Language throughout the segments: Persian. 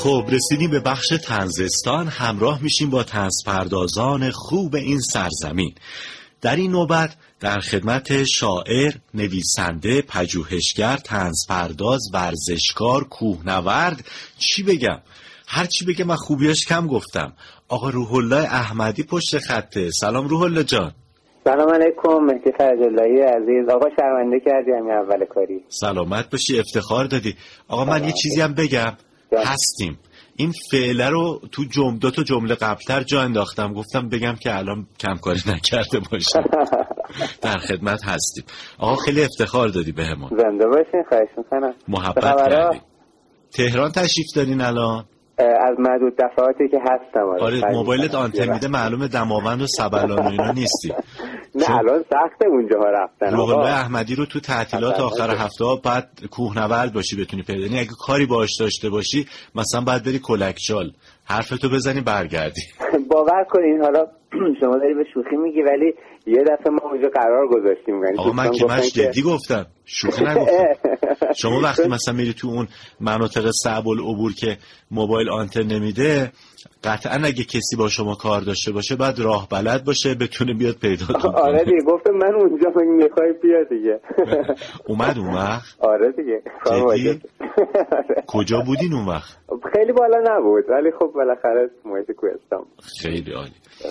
خب رسیدیم به بخش طنزستان. همراه میشیم با طنزپردازان خوب این سرزمین. در این نوبت در خدمت شاعر، نویسنده، پژوهشگر، طنزپرداز، ورزشکار، کوهنورد، چی بگم؟ هر چی بگم من خوبیاش کم گفتم. آقا روح الله احمدی پشت خطه. سلام روح الله جان. سلام علیکم. مهدی فرج‌اللهی عزیز. آقا شرمنده کردی همین اول کاری. سلامت باشی، افتخار دادی. آقا من یه چیزی هم بگم. هستیم. این فعله رو تو دو تا جمله قبلتر جا انداختم، گفتم بگم که الان کمکاری نکرده باشم. در خدمت هستیم. آقا خیلی افتخار دادی بهمون. زنده باشین. خواهش میکنم. محبت کردی. تهران تشریف دارین الان؟ از معدود دفعاتی که هستم. آره موبایلت آنتن میده، معلومه دماوند و سبلان و اینا نیستی. نه الان سخته اونجاها رفتن. روح الله احمدی رو تو تعطیلات آخر هفته ها بعد کوهنورد باشی بتونی پیدا کنی. اگه کاری باهاش داشته باشی مثلا بعد بری کلکچال حرفتو بزنی برگردی. باور کنین حالا شما داری به شوخی میگی ولی یه دفعه ما اونجا قرار گذاشتیم. آقا من جدی گفتم، شوخی نگفتم. شما وقتی مثلا میری تو اون مناطق صعب العبور که موبایل آنتن نمیده، قطعا اگه کسی با شما کار داشته باشه بعد راه بلد باشه بتونه بیاد پیداتون کنه. آره دیگه گفتم من اونجا میخوای بیا دیگه. اومد اون وقت؟ آره دیگه. جدی؟ کجا بودین اون وقت؟ خیلی بالا نبود ولی خب بالاخره محیط کوهستان. خیلی عالی.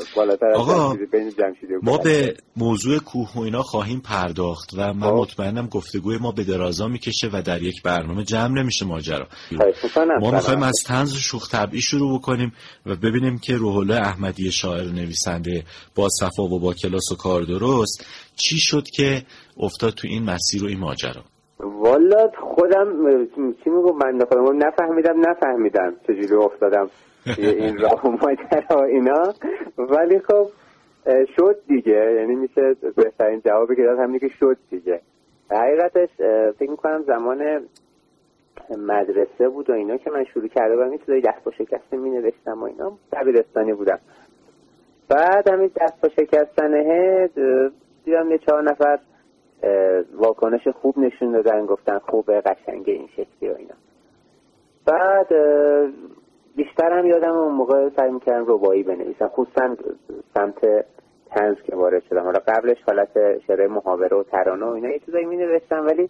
آقا ما به موضوع کوه و اینا خواهیم پرداخت و من مطمئنم گفتگوی ما به درازا میکشه و در یک برنامه جمع نمیشه ماجرا. ما میخوایم از طنز و شوخ طبعی شروع بکنیم و ببینیم که روح الله احمدی شاعر و نویسنده با صفا و با کلاس و کار درست چی شد که افتاد تو این مسیر و این ماجرا. والا خودم چی میگم بنده خودم نفهمیدم چجوری افتادم این راه و ماجرا اینا، ولی خب شد دیگه. یعنی میشه بهترین جوابی که داد همینه که شد دیگه. حقیقتش فکر میکنم زمان مدرسه بود و اینا که من شروع کرده بودم این چیزای دست با شکسته مینوشتم و اینا. دبیرستانی بودم. بعد همین دست با شکستنه دیدم یه 4 نفر واکنش خوب نشون دادن، گفتن خوبه قشنگه این شکلی و اینا. بعد بیشتر هم یادم اون موقع سعی میکردم ربایی بنویسم، خصوصا سمت طنز که وارد شدم. حالا قبلش حالت شعر محاوره و ترانه و اینا یه چیزایی مینوشتم ولی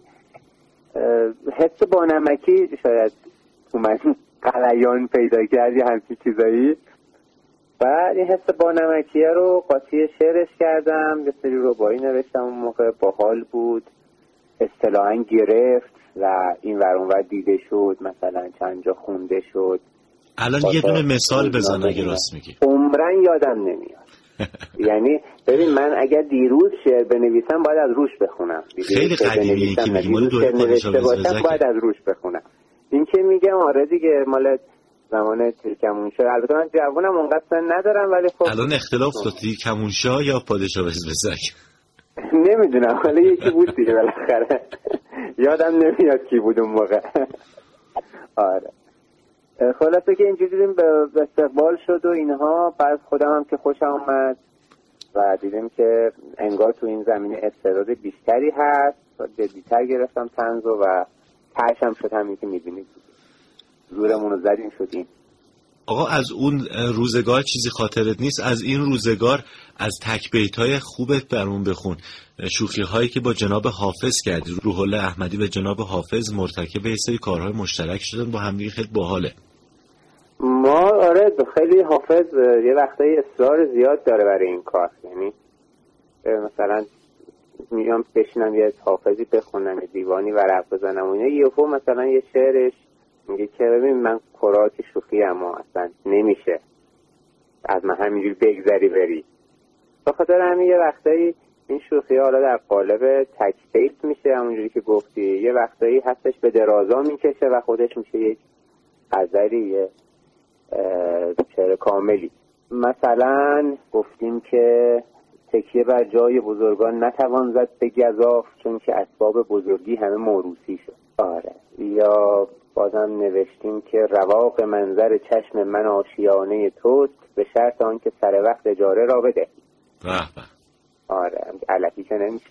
حس بانمکی شاید تو من غلیان پیدا کردی همچین چیزایی. بعد این حس بانمکیه رو قاطی شعرش کردم، یه سری ربایی نوشتم. اون موقع باحال بود، اصطلاحاً گرفت و این ور اون ور دیده شد، مثلا چند جا خونده شد. الان یه دونه مثال بزن اگه راست میگی. عمرن یادم نمیاد. یعنی ببین من اگر دیروز شعر بنویسم باید از روش بخونم. خیلی قدیمیه که میگی مال دوره پادشاه بزرگ باید از روش بخونم. این که میگم آره دیگه مال زمان تیرکمونشاه. البته من جوونم اونقدر سن ندارم ولی خب الان اختلاف تو تیرکمونشاه یا پادشاه بزرگ نمیدونم، حالا یکی بود دیگه بالاخره. یادم نمیاد کی بود اون موقع. آره خلاصه که اینجوری دیدیم به استقبال شد و اینها. بعد خودم هم که خوشم آمد و دیدیم که انگار تو این زمینه استعداد بیشتری هست و جدی‌تر گرفتم طنز و ترشم شد همین که میبینید زورمون رو زدیم شدیم. آقا از اون روزگار چیزی خاطرت نیست؟ از این روزگار از تک بیت‌های خوبت برامون بخون. شوخی‌هایی که با جناب حافظ کردی. روح الله احمدی به جناب حافظ مرتکب یه سری کارهای مشترک شدن با هم دیگه، خیلی باحاله. ما آره خیلی حافظ یه وقتایی اصرار زیاد داره برای این کار. یعنی مثلا میام بشینم یه حافظی بخونم، یه دیوانی ورق بزنم و اینا، یهو مثلا یه شعرش میگه که ببین من کرات شوخی اما اصلا نمیشه از من همینجوری بگذری بری. بخاطر همین یه وقتایی این شوخی حالا در قالب تک بیت میشه همونجوری که گفتی، یه وقتایی هستش به درازا میکشه و خودش میشه یک غزلی، یه شعر کاملی. مثلا گفتیم که تکیه بر جای بزرگان نتوان زد به گزاف چون که اسباب بزرگی همه موروثی شد. آره. یا بازم نوشتیم که رواق منظر چشم من آشیانه توست به شرط آن که سر وقت اجاره را بده. آره علکی که نمیشه.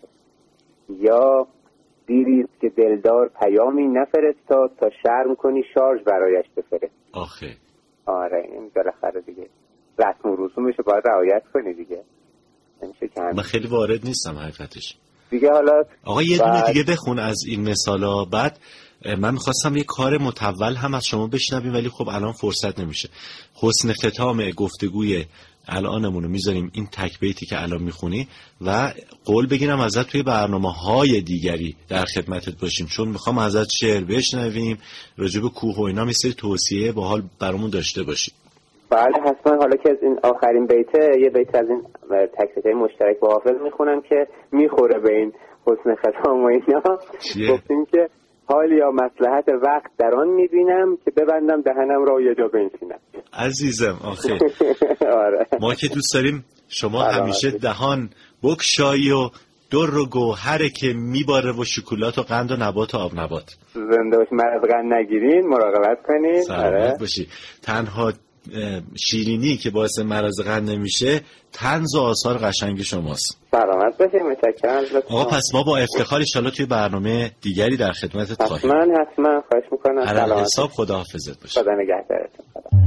یا دیریست که دلدار پیامی نفرستاد تا شرم کنی شارژ برایش بفرست. آخه آره این بالاخره دیگه رسم و رسومش رو باید رعایت کنی دیگه. من خیلی وارد نیستم حقیقتش دیگه. حالا آقا یه دونه دیگه بخون از این مثالا. بعد من میخواستم یه کار متول هم از شما بشنویم ولی خب الان فرصت نمیشه. حسن ختام گفتگوی الانمونو میذاریم این تک بیتی که الان میخونی و قول بگیرم ازت توی برنامه‌های دیگری در خدمتت باشیم، چون میخوام ازت شعر بشنویم راجع به کوه و اینا، مثل توصیه باحال برامون داشته باشی. بله حتما. حالا که از این آخرین بیته یه بیت از این تک بیتای مشترک با حافظ میخونم که میخوره به این حسن ختام و اینا. گفتیم که حال یا مصلحت وقت در آن میبینم که ببندم دهنم را یه جا بنشینم. عزیزم آخه آره. ما که دوست داریم شما همیشه دهان بکشایی و در و گوهره که میباره و شکلات و قند و نبات و آب نبات. زنده باشی، مرض قند نگیرین، مراقبت کنین. سلامت باشی. تنها شیرینی که باعث مرض قند نمیشه طنز و آثار قشنگ شماست. سلامت باشید. متشکرم. آقا پس ما با افتخار ان شاءالله توی برنامه دیگری در خدمتت خواهیم. حتما خواهش میکنم. سلامت. حساب خداحافظت باشه. خدا نگهدارتون.